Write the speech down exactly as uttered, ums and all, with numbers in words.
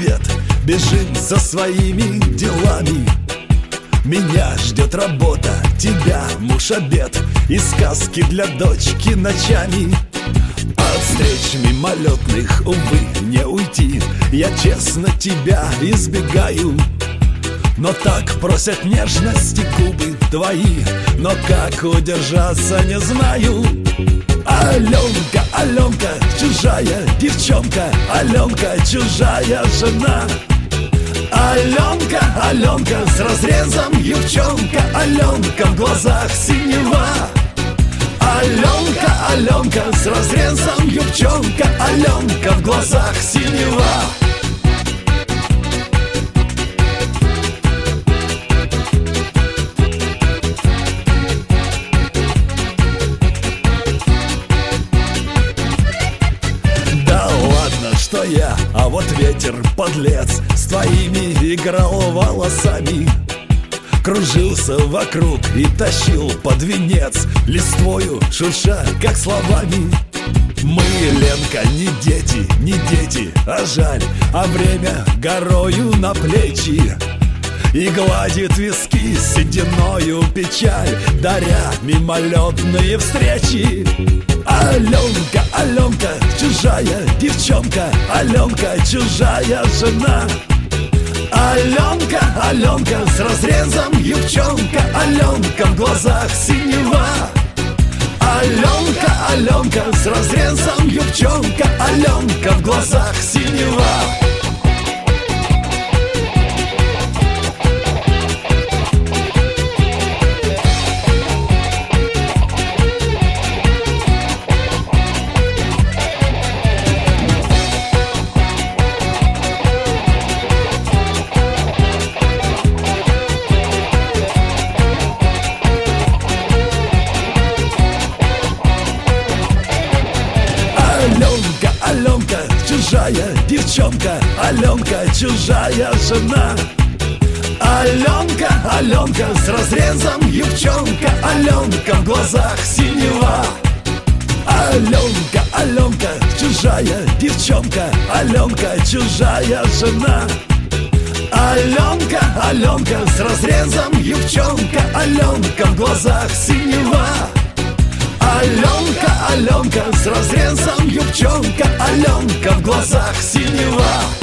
привет, бежим за своими делами. Меня ждет работа, тебя муж обед и сказки для дочки ночами. От встреч мимолетных, увы, не уйти. Я честно тебя избегаю, но так просят нежности губы твои. Но как удержаться, не знаю. Аленка, Аленка, чужая девчонка, Аленка, чужая жена. Аленка, Аленка, с разрезом юбчонка, Аленка, в глазах синева. Аленка, Аленка, с разрезом юбчонка, Аленка, в глазах синева. Что я, а вот ветер, подлец, с твоими играл волосами. Кружился вокруг и тащил под венец, листвою шурша, как словами. Мы, Ленка, не дети, не дети, а жаль, а время горою на плечи. И гладит виски сединою печаль, даря мимолетные встречи. Аленка, Аленка, чужая девчонка, Аленка, чужая жена. Аленка, Аленка, с разрезом юбчонка, Аленка, в глазах синева. Аленка, Аленка, с разрезом юбчонка, Аленка, в глазах синева. Аленка, Аленка, чужая девчонка, Аленка, чужая жена. Аленка, Аленка, с разрезом юбчонка, Аленка, в глазах синева. Аленка, Аленка, чужая девчонка, Аленка, чужая жена. Аленка, Аленка, с разрезом юбчонка, Аленка, в глазах синева. Аленка, Аленка, с разрезом юбчонка, Аленка, в глазах синева.